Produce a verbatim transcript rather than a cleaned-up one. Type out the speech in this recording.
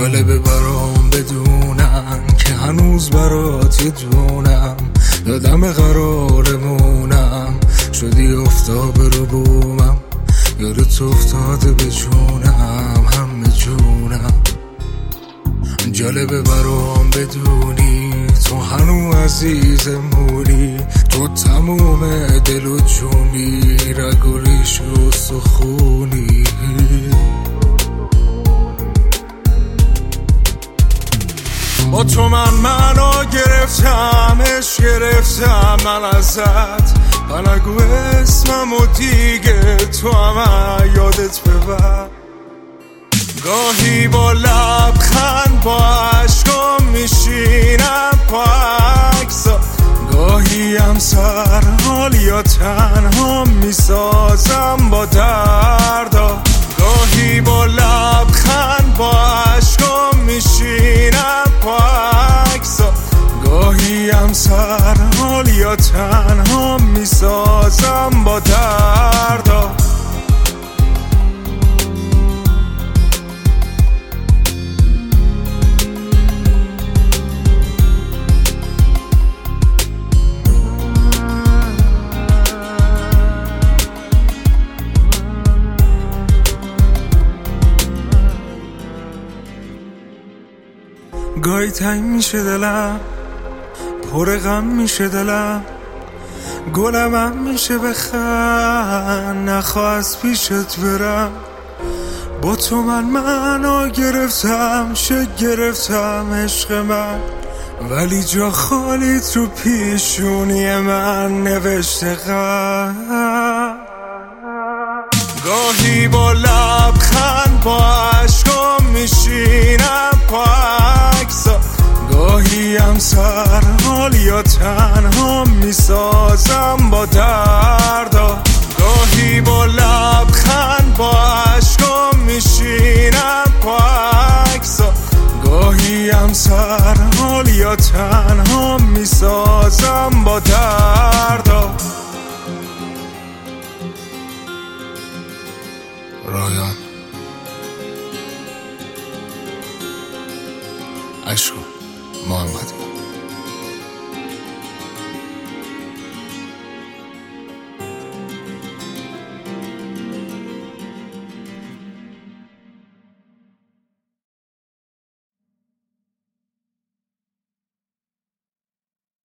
جالبه برام بدونم که هنوز برات یه دونم، یادم قرارمونم شدی افتاب رو بومم، یادت افتاده به جونم همه جونم. جالبه برام بدونی تو هنو عزیزمونی، تو تموم دل و جونی، رگ و ریش و سخونی. با تو من منو گرفتم، عشق گرفتم من ازت، نگو اسمم و دیگه تو هم یادت ببر. گاهی با لبخند با عشقم میشینم پا عکسات، گاهی هم سرحال یا تنها میسازم با دردا. گاهی با لبخند با عشقم میشینم پا عکسات، گاهی هم سرحال یا تنها میسازم با دردا. گاهی تنگ میشه دلم، پر غم میشه دلم، گلم هم میشه بخند، نخواه از پیشت برم. با تو من منو گرفتم، شک گرفتم عشق من، ولی جا خالی تو پیشونی من نوشته غم. گاهی با لبخند با عشقم میشینم پا عکسات، گاهی هم سرحال یا تنها میسازم